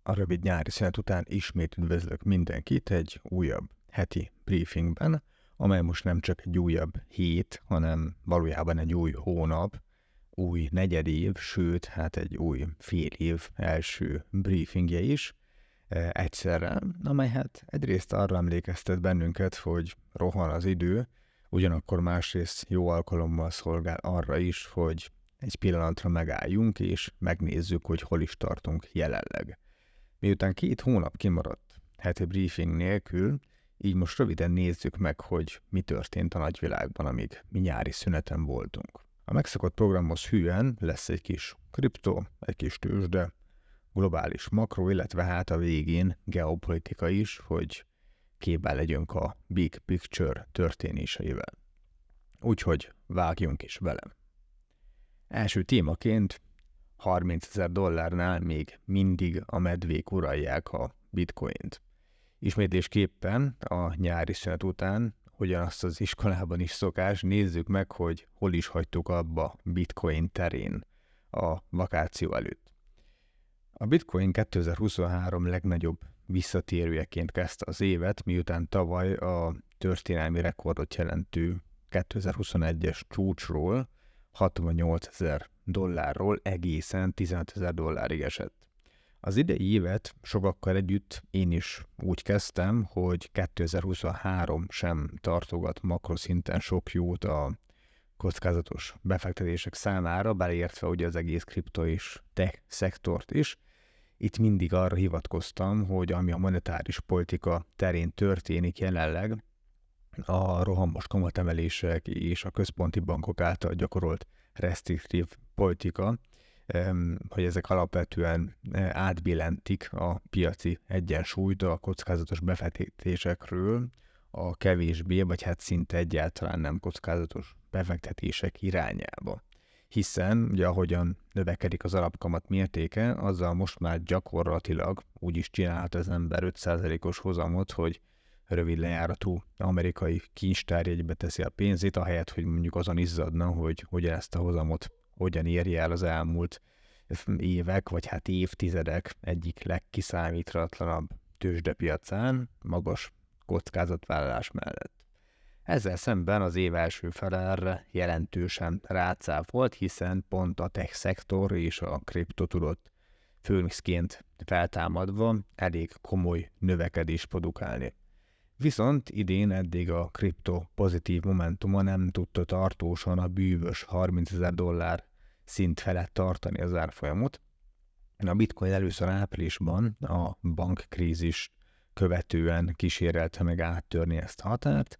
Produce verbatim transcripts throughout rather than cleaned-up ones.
A rövid nyári szünet után ismét üdvözlök mindenkit egy újabb heti briefingben, amely most nem csak egy újabb hét, hanem valójában egy új hónap, új negyedév, sőt, hát egy új fél év első briefingje is e, egyszerre, amely hát egyrészt arra emlékeztet bennünket, hogy rohan az idő, ugyanakkor másrészt jó alkalommal szolgál arra is, hogy egy pillanatra megálljunk, és megnézzük, hogy hol is tartunk jelenleg. Miután két hónap kimaradt heti briefing nélkül, így most röviden nézzük meg, hogy mi történt a nagyvilágban, amíg mi nyári szüneten voltunk. A megszokott programhoz hűen lesz egy kis kripto, egy kis tőzsde, globális makro, illetve hát a végén geopolitika is, hogy képbe legyünk a big picture történéseivel. Úgyhogy vágjunk is vele. Első témaként harmincezer dollárnál még mindig a medvék uralják a bitcoint. Ismétlésképpen a nyári szünet után, ugyanazt az iskolában is szokás, nézzük meg, hogy hol is hagytuk abba bitcoin terén a vakáció előtt. A bitcoin kétezer-huszonhárom legnagyobb visszatérőjeként kezdte az évet, miután tavaly a történelmi rekordot jelentő kétezer-huszonegyes csúcsról hatvannyolcezer dollárról egészen tizenötezer dollárig esett. Az idei évet sokakkal együtt én is úgy kezdtem, hogy kétezer-huszonhárom sem tartogat makroszinten sok jót a kockázatos befektetések számára, beleértve ugye az egész kripto és tech szektort is. Itt mindig arra hivatkoztam, hogy ami a monetáris politika terén történik jelenleg, a rohamos kamatemelések és a központi bankok által gyakorolt restriktív politika, hogy ezek alapvetően átbillentik a piaci egyensúlyt a kockázatos befektetésekről a kevésbé, vagy hát szinte egyáltalán nem kockázatos befektetések irányába. Hiszen, ugye ahogyan növekedik az alapkamat mértéke, azzal most már gyakorlatilag úgy is csinálhat az ember öt százalékos hozamot, hogy rövid lejáratú amerikai kincstárjegybe teszi a pénzét, ahelyett, hogy mondjuk azon izzadna, hogy hogyan ezt a hozamot hogyan érje el az elmúlt évek, vagy hát évtizedek egyik legkiszámíthatatlanabb tőzsdepiacán, magas kockázatvállalás mellett. Ezzel szemben az év első fele erre jelentősen rácáfolt, hiszen pont a tech szektor és a kripto tudott főnixként feltámadva elég komoly növekedést produkálni. Viszont idén eddig a kripto pozitív momentuma nem tudta tartósan a bűvös harmincezer dollár szint felett tartani az árfolyamot. A bitcoin először áprilisban a bankkrízis követően kísérelte meg áttörni ezt a határt,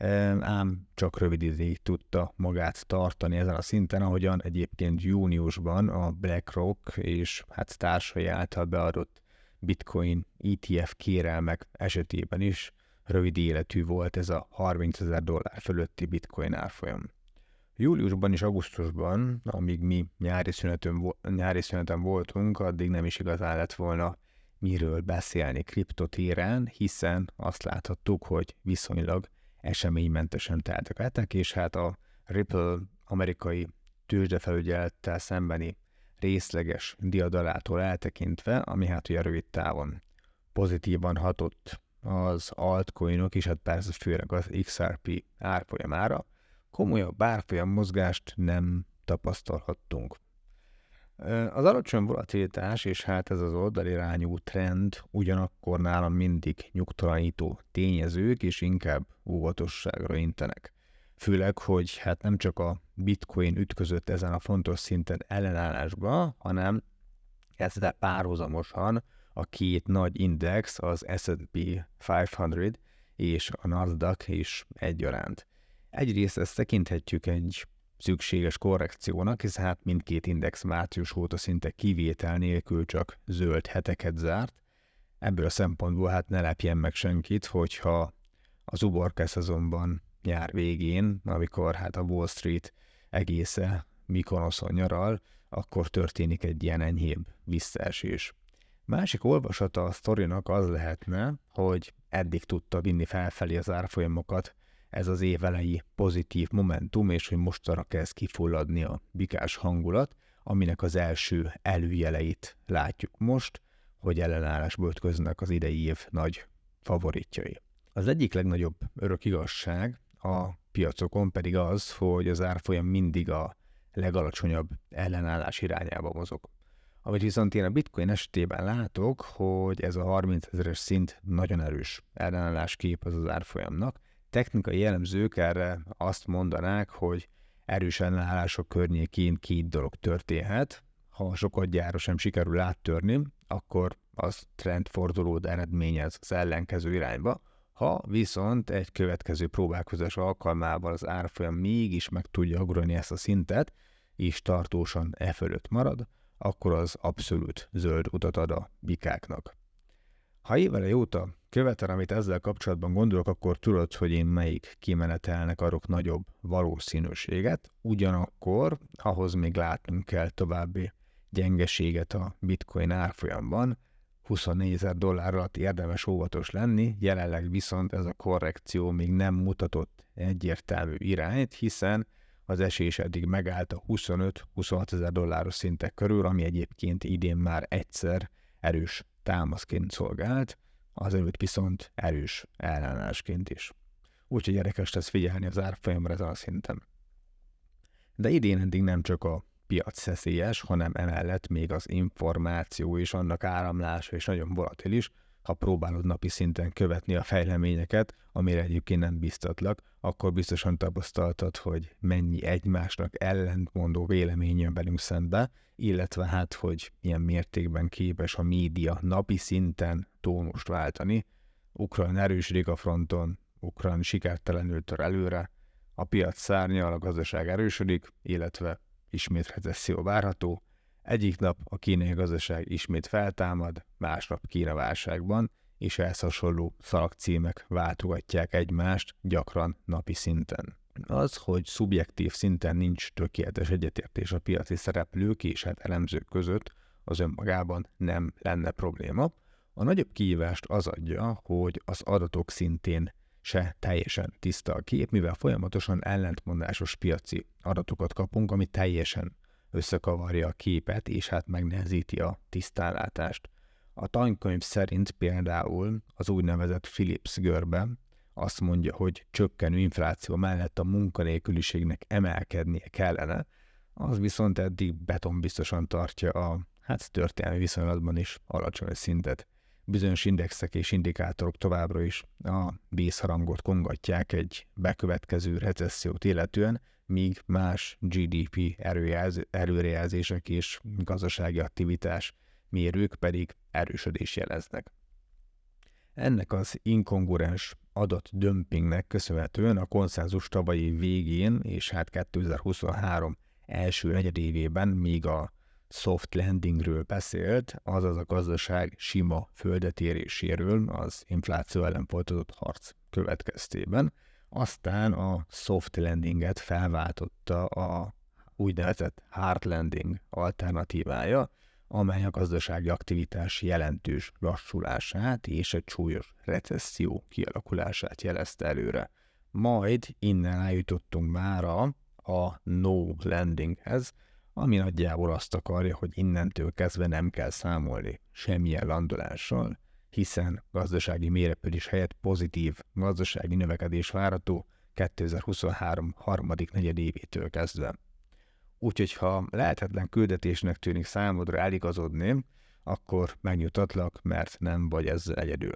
ám csak rövid ideig tudta magát tartani ezen a szinten, ahogyan egyébként júniusban a BlackRock és hát társai által beadott bitcoin é té ef kérelmek esetében is rövid életű volt ez a harmincezer dollár fölötti bitcoin árfolyam. Júliusban és augusztusban, amíg mi nyári szüneten, nyári szüneten voltunk, addig nem is igazán lett volna miről beszélni kriptotéren, hiszen azt láthattuk, hogy viszonylag eseménymentesen teltek hetek, és hát a Ripple amerikai tőzsdefelügyelettel szembeni részleges diadalától eltekintve, ami hát ugye rövid távon pozitívan hatott az altcoinok, és hát persze főleg az iksz er pé árfolyamára, komolyabb árfolyam mozgást nem tapasztalhattunk. Az alacsony volatilitás és hát ez az oldalirányú trend ugyanakkor nálam mindig nyugtalanító tényezők, és inkább óvatosságra intenek. Főleg, hogy hát nem csak a bitcoin ütközött ezen a fontos szinten ellenállásba, hanem ezzel párhuzamosan a két nagy index, az es and pé ötszáz és a Nasdaq is egyaránt. Egyrészt ezt tekinthetjük egy szükséges korrekciónak, hiszen hát mindkét index március óta szinte kivétel nélkül csak zöld heteket zárt. Ebből a szempontból hát ne lepjen meg senkit, hogyha az uborka szezonban nyár végén, amikor hát a Wall Street egésze Mykonoszon nyaral, akkor történik egy ilyen enyhébb visszaesés. Másik olvasata a sztorinak az lehetne, hogy eddig tudta vinni felfelé az árfolyamokat ez az év elejé pozitív momentum, és hogy mostanra kezd kifulladni a bikás hangulat, aminek az első előjeleit látjuk most, hogy ellenállásba ütköznek az idei év nagy favoritjai. Az egyik legnagyobb örök igazság a piacokon pedig az, hogy az árfolyam mindig a legalacsonyabb ellenállás irányába mozog. Amit viszont én a bitcoin esetében látok, hogy ez a harmincezeres szint nagyon erős ellenállás kép az az árfolyamnak. Technikai jellemzők erre azt mondanák, hogy erős ellenállások környékén két dolog történhet. Ha sokadjára sem sikerül áttörni, akkor az trendfordulót eredményez az ellenkező irányba. Ha viszont egy következő próbálkozás alkalmával az árfolyam mégis meg tudja ugrani ezt a szintet, és tartósan e fölött marad, akkor az abszolút zöld utat ad a bikáknak. Ha évele óta követel, amit ezzel kapcsolatban gondolok, akkor tudod, hogy én melyik kimenetelnek adok nagyobb valószínűséget, ugyanakkor ahhoz még látnunk kell további gyengeséget a bitcoin árfolyamban, huszonnégyezer dollár alatt érdemes óvatos lenni, jelenleg viszont ez a korrekció még nem mutatott egyértelmű irányt, hiszen az esés eddig megállt a huszonöt-huszonhat ezer dolláros szintek körül, ami egyébként idén már egyszer erős támaszként szolgált, azelőtt viszont erős ellenállásként is. Úgyhogy érdekes lesz figyelni az árfolyamra ezen a szinten. De idén eddig nem csak a piac szeszélyes, hanem emellett még az információ és annak áramlása is nagyon volatilis. Ha próbálod napi szinten követni a fejleményeket, amire egyébként nem biztatlak, akkor biztosan tapasztaltad, hogy mennyi egymásnak ellentmondó vélemény jön velünk szembe, illetve hát, hogy milyen mértékben képes a média napi szinten tónust váltani. Ukrajna erősödik a fronton, Ukrajna sikertelenül tör előre, a piac szárnyal, a gazdaság erősödik, illetve ismét recesszió várható. Egyik nap a kínai gazdaság ismét feltámad, másnap Kína válságban, és ehhez hasonló szalagcímek váltogatják egymást gyakran napi szinten. Az, hogy szubjektív szinten nincs tökéletes egyetértés a piaci szereplők és hát elemzők között, az önmagában nem lenne probléma. A nagyobb kihívást az adja, hogy az adatok szintén se teljesen tiszta a kép, mivel folyamatosan ellentmondásos piaci adatokat kapunk, ami teljesen összekavarja a képet, és hát megnehezíti a tisztánlátást. A tankönyv szerint például az úgynevezett Phillips görbe azt mondja, hogy csökkenő infláció mellett a munkanélküliségnek emelkednie kellene, az viszont eddig betonbiztosan tartja a hát történelmi viszonylatban is alacsony szintet. Bizonyos indexek és indikátorok továbbra is a vészharangot kongatják egy bekövetkező recessziót illetően, míg más gé dé pé előrejelzések és gazdasági aktivitás mérők pedig erősödés jeleznek. Ennek az inkongruens adatdömpingnek köszönhetően a konszenzus tavalyi végén és hát kétezer-huszonhárom első negyedévében még a soft landingről beszélt, azaz a gazdaság sima földetéréséről az infláció ellen folytatott harc következtében. Aztán a soft landinget felváltotta a úgynevezett hard landing alternatívája, amely a gazdasági aktivitás jelentős lassulását és egy súlyos recesszió kialakulását jelezte előre. Majd innen eljutottunk már a, a no landinghez, ami nagyjából azt akarja, hogy innentől kezdve nem kell számolni semmilyen landolással, hiszen gazdasági mérepődés helyett pozitív gazdasági növekedés várható kétezer-huszonhárom harmadik negyedévétől kezdve. Úgyhogy ha lehetetlen küldetésnek tűnik számodra eligazodni, akkor megnyugtatlak, mert nem vagy ezzel egyedül.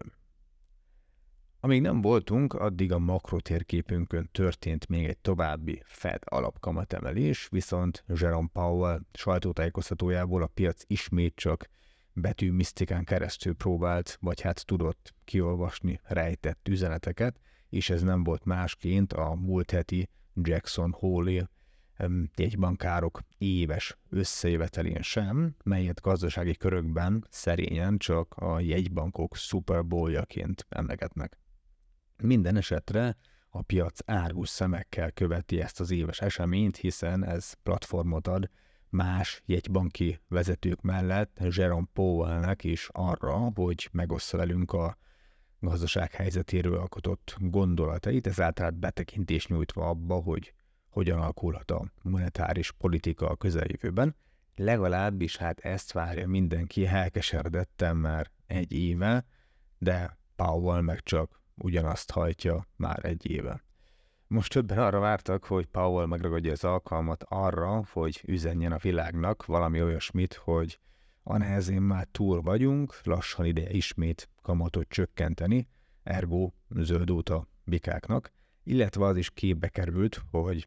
Amíg nem voltunk, addig a makrotérképünkön történt még egy további Fed alapkamatemelés, viszont Jerome Powell sajtótájékoztatójából a piac ismét csak betűmisztikán keresztül próbált, vagy hát tudott kiolvasni rejtett üzeneteket, és ez nem volt másként a múlt heti Jackson Hole-i jegybankárok éves összejövetelén sem, melyet gazdasági körökben szerényen csak a jegybankok Super Bowl-jaként emlegetnek. Minden esetre a piac árgus szemekkel követi ezt az éves eseményt, hiszen ez platformot ad más jegybanki vezetők mellett Jerome Powellnek is arra, hogy megossza velünk a gazdaság helyzetéről alkotott gondolatait, ezáltal betekintést nyújtva abba, hogy hogyan alakulhat a monetáris politika a közeljövőben. Legalábbis hát ezt várja mindenki elkeseredetten már egy éve, de Powell meg csak ugyanazt hajtja már egy éve. Most többen arra vártak, hogy Powell megragadja az alkalmat arra, hogy üzenjen a világnak valami olyasmit, hogy a nehezén már túl vagyunk, lassan ideje ismét kamatot csökkenteni, ergo zöld út a bikáknak, illetve az is képbe került, hogy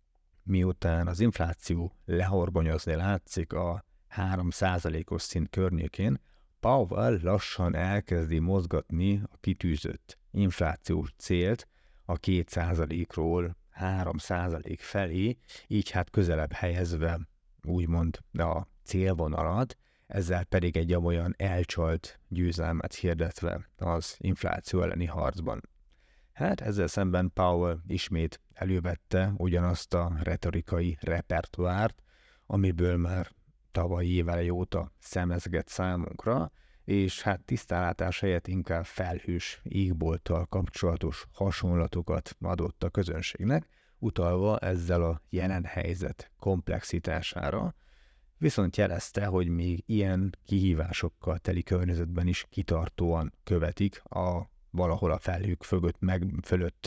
miután az infláció lehorgonyozni látszik a három százalékos szint környékén, Powell lassan elkezdi mozgatni a kitűzött inflációs célt a két százalékról három százalék felé, így hát közelebb helyezve úgymond a célvonalat, ezzel pedig egy olyan elcsalt győzelmet hirdetve az infláció elleni harcban. Hát ezzel szemben Powell ismét elővette ugyanazt a retorikai repertoárt, amiből már tavalyi évele óta szemezget számunkra, és hát tisztánlátás helyett inkább felhős égbolttal kapcsolatos hasonlatokat adott a közönségnek, utalva ezzel a jelen helyzet komplexitására, viszont jelezte, hogy még ilyen kihívásokkal teli környezetben is kitartóan követik a valahol a felhők fölött, meg, fölött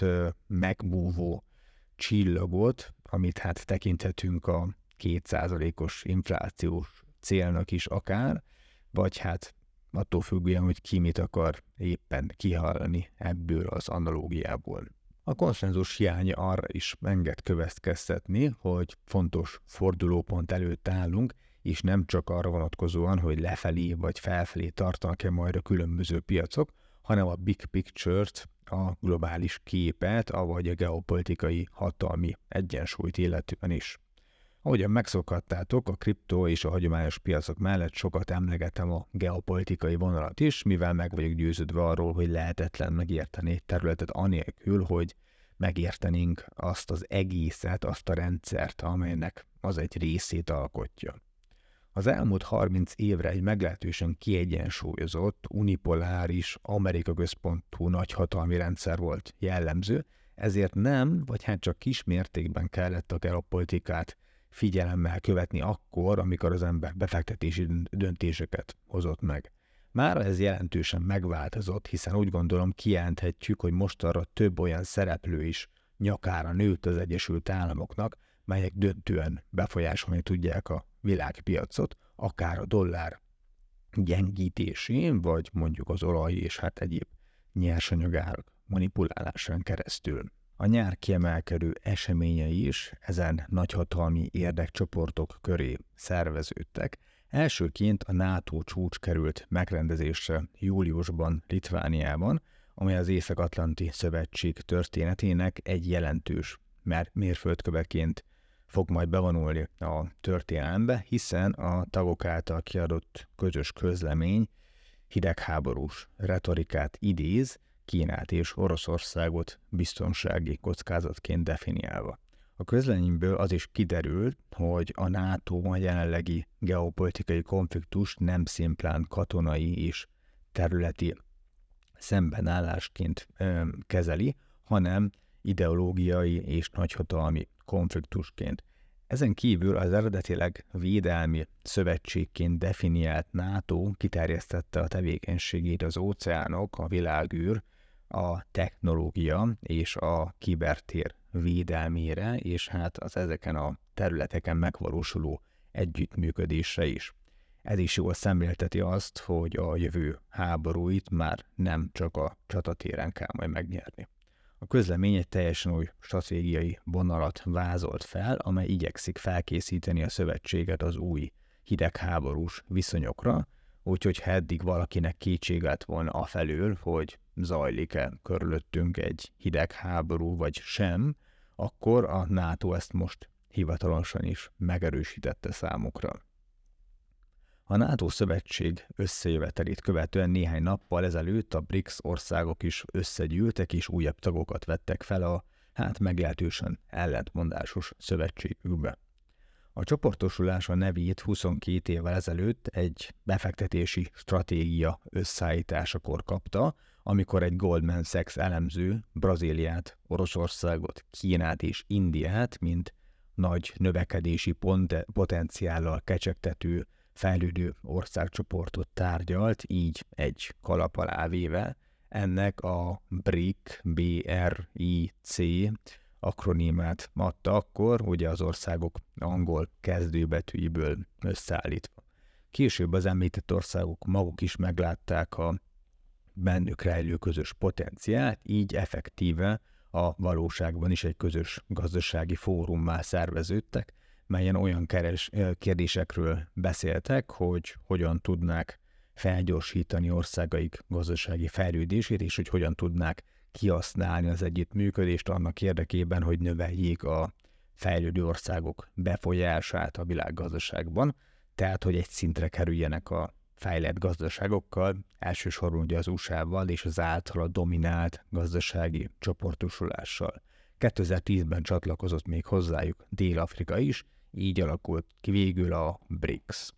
megbúvó csillagot, amit hát tekinthetünk a két százalékos inflációs célnak is akár, vagy hát attól függően, hogy ki mit akar éppen kihallani ebből az analógiából. A konszenzus hiánya arra is enged következtetni, hogy fontos fordulópont előtt állunk, és nem csak arra vonatkozóan, hogy lefelé vagy felfelé tartanak-e majd a különböző piacok, hanem a big picture-t, a globális képet, avagy a geopolitikai hatalmi egyensúlyt illetően is. Ahogyan megszokhattátok, a kriptó és a hagyományos piacok mellett sokat emlegetem a geopolitikai vonalat is, mivel meg vagyok győződve arról, hogy lehetetlen megérteni egy területet anélkül, hogy megértenénk azt az egészet, azt a rendszert, amelynek az egy részét alkotja. Az elmúlt harminc évre egy meglehetősen kiegyensúlyozott, unipoláris, Amerika központú nagyhatalmi rendszer volt jellemző, ezért nem, vagy hát csak kis mértékben kellett a geopolitikát figyelemmel követni akkor, amikor az ember befektetési döntéseket hozott meg. Mára ez jelentősen megváltozott, hiszen úgy gondolom kijelenthetjük, hogy mostanra több olyan szereplő is nyakára nőtt az Egyesült Államoknak, melyek döntően befolyásolni tudják a világpiacot, akár a dollár gyengítésén, vagy mondjuk az olaj és hát egyéb nyersanyagárak manipulálásán keresztül. A nyár kiemelkedő eseményei is ezen nagyhatalmi érdekcsoportok köré szerveződtek. Elsőként a NATO csúcs került megrendezésre júliusban Litvániában, amely az Észak-Atlanti Szövetség történetének egy jelentős mérföldköveként fog majd bevonulni a történelembe, hiszen a tagok által kiadott közös közlemény hidegháborús retorikát idéz, Kínát és Oroszországot biztonsági kockázatként definiálva. A közleményből az is kiderült, hogy a NATO a jelenlegi geopolitikai konfliktust nem szimplán katonai és területi szembenállásként ö, kezeli, hanem ideológiai és nagyhatalmi konfliktusként. Ezen kívül az eredetileg védelmi szövetségként definiált NATO kiterjesztette a tevékenységét az óceánok, a világűr, a technológia és a kibertér védelmére, és hát az ezeken a területeken megvalósuló együttműködésre is. Ez is jól szemlélteti azt, hogy a jövő háborúit már nem csak a csatatéren kell majd megnyerni. A közlemény egy teljesen új stratégiai vonalat vázolt fel, amely igyekszik felkészíteni a szövetséget az új hidegháborús viszonyokra, úgyhogy ha eddig valakinek kétsége lett volna afelől, hogy zajlik-e körülöttünk egy hidegháború vagy sem, akkor a NATO ezt most hivatalosan is megerősítette számukra. A NATO szövetség összejövetelét követően néhány nappal ezelőtt a BRICS országok is összegyűltek és újabb tagokat vettek fel a hát meglehetősen ellentmondásos szövetségükbe. A csoportosulás a nevét huszonkét évvel ezelőtt egy befektetési stratégia összeállításakor kapta, amikor egy Goldman Sachs elemző Brazíliát, Oroszországot, Kínát és Indiát, mint nagy növekedési pont- potenciállal kecsegtető fejlődő országcsoportot tárgyalt, így egy kalap alá véve. Ennek a BRIC, B R I C akronimát adta akkor, ugye az országok angol kezdőbetűiből összeállítva. Később az említett országok maguk is meglátták a bennük rejlő közös potenciált, így effektíve a valóságban is egy közös gazdasági fórummá szerveződtek, melyen olyan keres, kérdésekről beszéltek, hogy hogyan tudnák felgyorsítani országaik gazdasági fejlődését, és hogy hogyan tudnák kihasználni az együttműködést annak érdekében, hogy növeljék a fejlődő országok befolyását a világgazdaságban, tehát hogy egy szintre kerüljenek a fejlett gazdaságokkal, elsősorban ugye az u es á-val és az általa dominált gazdasági csoportosulással. kétezer-tízben csatlakozott még hozzájuk Dél-Afrika is, így alakult ki végül a BRICS.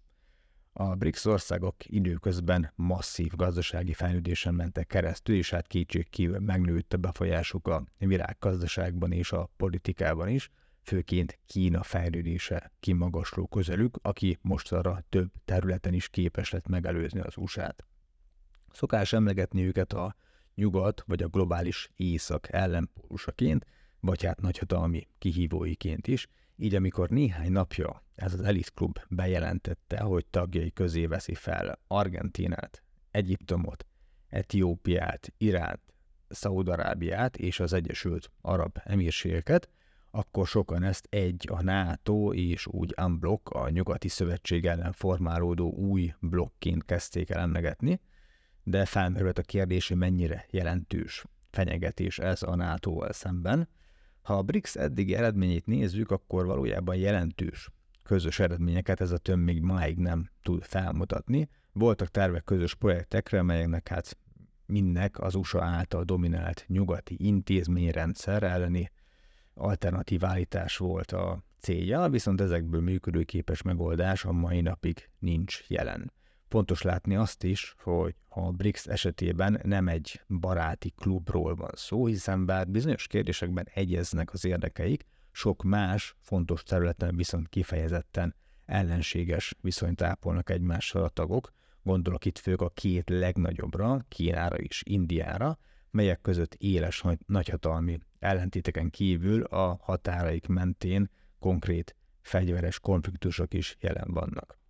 A BRICS országok időközben masszív gazdasági fejlődésen mentek keresztül, és hát kétségkívül megnőtt a befolyásuk a világgazdaságban és a politikában is, főként Kína fejlődése kimagasló közelük, aki mostanra több területen is képes lett megelőzni az u es á-t. Szokás emlegetni őket a nyugat vagy a globális észak ellenpólusaként, vagy hát nagyhatalmi kihívóiként is, így amikor néhány napja ez az Elite Klub bejelentette, hogy tagjai közé veszi fel Argentínát, Egyiptomot, Etiópiát, Iránt, Szaúd-Arábiát és az Egyesült Arab Emírségeket, akkor sokan ezt egy a NATO és úgy unblock, a nyugati szövetség ellen formálódó új blokként kezdték el emlegetni, de felmerült a kérdés, hogy mennyire jelentős fenyegetés ez a nátóval szemben. Ha a BRICS eddigi eredményét nézzük, akkor valójában jelentős közös eredményeket ez a tömb még máig nem tud felmutatni. Voltak tervek közös projektekre, melyeknek hát mindnek az u es á által dominált nyugati intézményrendszer elleni alternatív állítás volt a célja, viszont ezekből működőképes megoldás a mai napig nincs jelen. Fontos látni azt is, hogy a BRICS esetében nem egy baráti klubról van szó, hiszen bár bizonyos kérdésekben egyeznek az érdekeik, sok más fontos területen viszont kifejezetten ellenséges viszonyt ápolnak egymással a tagok. Gondolok itt főleg a két legnagyobbra, Kínára és Indiára, melyek között éles nagyhatalmi ellentéteken kívül a határaik mentén konkrét fegyveres konfliktusok is jelen vannak.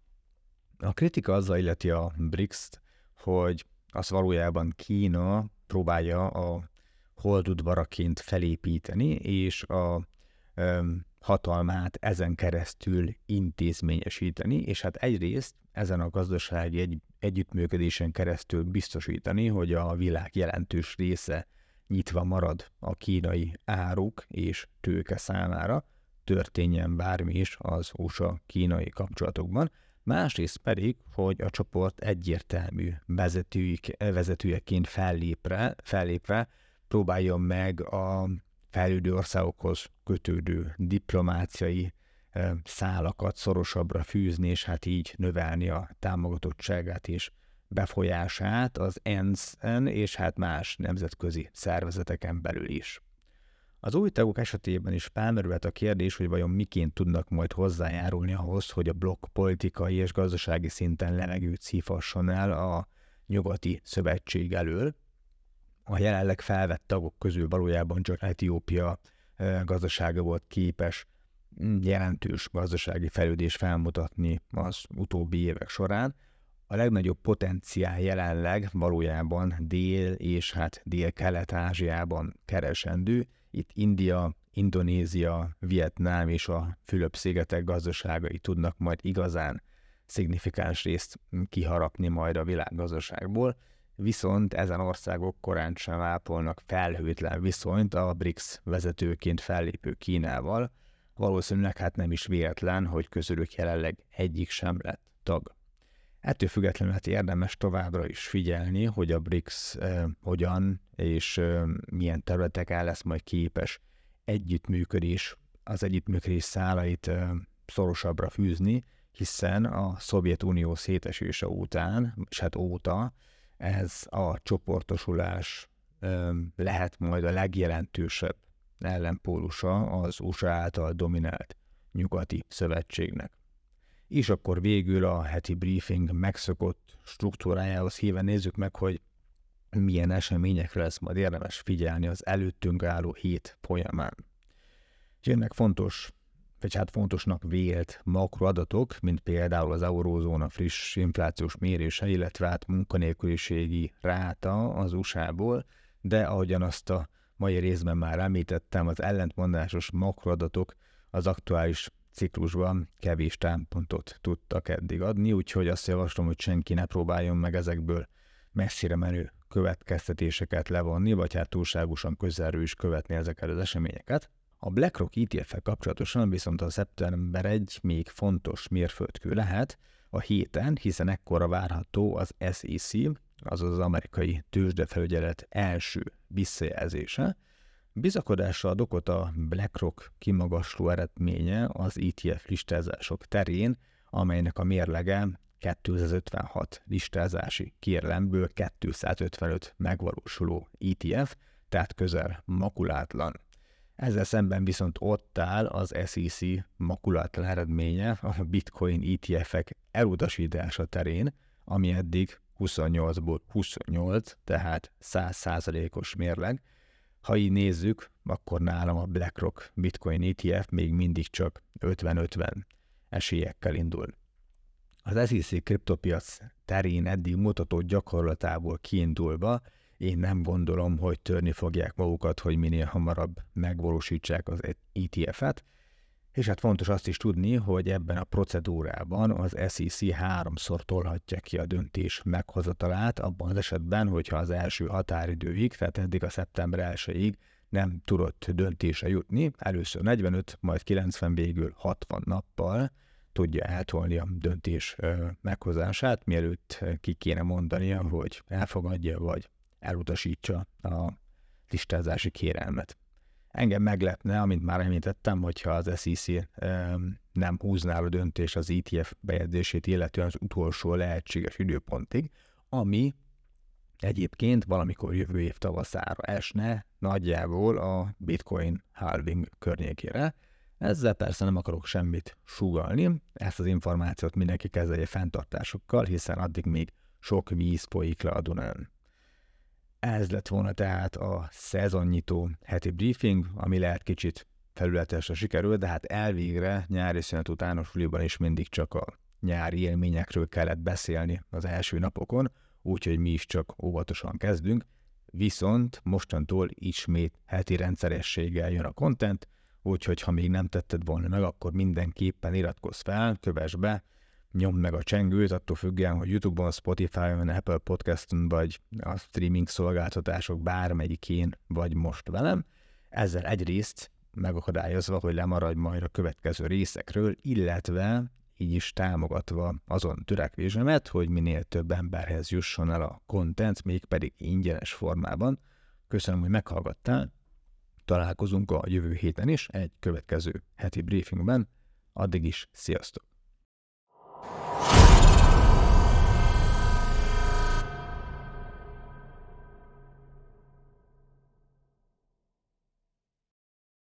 A kritika azzal illeti a BRICS-t, hogy az valójában Kína próbálja a holdudvaraként felépíteni, és a öm, hatalmát ezen keresztül intézményesíteni, és hát egyrészt ezen a gazdasági egy, együttműködésen keresztül biztosítani, hogy a világ jelentős része nyitva marad a kínai áruk és tőke számára, történjen bármi is az u es á-kínai kapcsolatokban, másrészt pedig, hogy a csoport egyértelmű vezetőjeként fellépre, fellépve próbálja meg a fejlődő országokhoz kötődő diplomáciai szálakat szorosabbra fűzni, és hát így növelni a támogatottságát és befolyását az ENSZ-en és hát más nemzetközi szervezeteken belül is. Az új tagok esetében is felmerülhet a kérdés, hogy vajon miként tudnak majd hozzájárulni ahhoz, hogy a blokk politikai és gazdasági szinten levegőt szívhasson el a nyugati szövetség elől. A jelenleg felvett tagok közül valójában csak Etiópia gazdasága volt képes jelentős gazdasági fejlődést felmutatni az utóbbi évek során. A legnagyobb potenciál jelenleg valójában Dél- és hát Dél-Kelet-Ázsiában keresendő. Itt India, Indonézia, Vietnám és a Fülöp-szigetek gazdaságai tudnak majd igazán szignifikáns részt kiharapni majd a világgazdaságból, viszont ezen országok korán sem ápolnak felhőtlen viszonyt a BRICS vezetőként fellépő Kínával. Valószínűleg hát nem is véletlen, hogy közülük jelenleg egyik sem lett tag. Ettől függetlenül hát érdemes továbbra is figyelni, hogy a BRICS eh, hogyan és eh, milyen területeken lesz majd képes együttműködés, az együttműködés szálait eh, szorosabbra fűzni, hiszen a Szovjetunió szétesése után, és hát óta ez a csoportosulás eh, lehet majd a legjelentősebb ellenpólusa az u es á által dominált nyugati szövetségnek. És akkor végül a heti briefing megszokott struktúrájához híven nézzük meg, hogy milyen eseményekre lesz majd érdemes figyelni az előttünk álló hét folyamán. Jönnek fontos, vagy hát fontosnak vélt makroadatok, mint például az eurózóna friss inflációs mérése, illetve hát munkanélküliségi ráta az u es á-ból, de ahogyan azt a mai részben már említettem, az ellentmondásos makroadatok az aktuális ciklusban kevés támpontot tudtak eddig adni, úgyhogy azt javaslom, hogy senki ne próbáljon meg ezekből messzire menő következtetéseket levonni, vagy hát túlságosan közelről is követni ezeket az eseményeket. A BlackRock é té ef-fel kapcsolatosan viszont a szeptember egy még fontos mérföldkő lehet a héten, hiszen ekkora várható az es e cé, azaz az amerikai tőzsdefelügyelet első visszajelzése. Bizakodásra ad okot a BlackRock kimagasló eredménye az é té ef listázások terén, amelynek a mérlege kétszázötvenhat listázási kérelemből kétszázötvenöt megvalósuló é té ef, tehát közel makulátlan. Ezzel szemben viszont ott áll az es e cé makulátlan eredménye a bitcoin é té ef-ek elutasítása terén, ami eddig huszonnyolcból huszonnyolc, tehát száz százalékos mérleg. Ha így nézzük, akkor nálam a BlackRock bitcoin é té ef még mindig csak ötven-ötven esélyekkel indul. Az es e cé kriptopiac terén eddig mutatott gyakorlatából kiindulva, én nem gondolom, hogy törni fogják magukat, hogy minél hamarabb megvalósítsák az é té ef-et, és hát fontos azt is tudni, hogy ebben a procedúrában az es e cé háromszor tolhatja ki a döntés meghozatalát, abban az esetben, hogyha az első határidőig, tehát eddig a szeptember elsejéig nem tudott döntése jutni, először negyvenöt, majd kilencven, végül hatvan nappal tudja eltolni a döntés meghozását, mielőtt ki kéne mondania, hogy elfogadja vagy elutasítsa a listázási kérelmet. Engem meglepne, amint már említettem, hogyha az es e cé um, nem húzná a döntés az é té ef bejegyzését, illetően az utolsó lehetséges időpontig, ami egyébként valamikor jövő év tavaszára esne, nagyjából a bitcoin halving környékére. Ezzel persze nem akarok semmit sugallni, ezt az információt mindenki kezelje fenntartásokkal, hiszen addig még sok víz folyik le a Dunán. Ez lett volna tehát a szezonnyitó heti briefing, ami lehet kicsit felületesre sikerül, de hát elvégre nyári szünet után a suliban is mindig csak a nyári élményekről kellett beszélni az első napokon, úgyhogy mi is csak óvatosan kezdünk, viszont mostantól ismét heti rendszerességgel jön a content, úgyhogy ha még nem tetted volna meg, akkor mindenképpen iratkozz fel, kövess be, nyomd meg a csengőt, attól függően, hogy YouTube-on, Spotify-on, Apple Podcast-on, vagy a streaming szolgáltatások bármelyikén vagy most velem. Ezzel egyrészt megakadályozva, hogy lemaradj majd a következő részekről, illetve így is támogatva azon törekvésemet, hogy minél több emberhez jusson el a content, mégpedig ingyenes formában. Köszönöm, hogy meghallgattál. Találkozunk a jövő héten is egy következő heti briefingben. Addig is, sziasztok!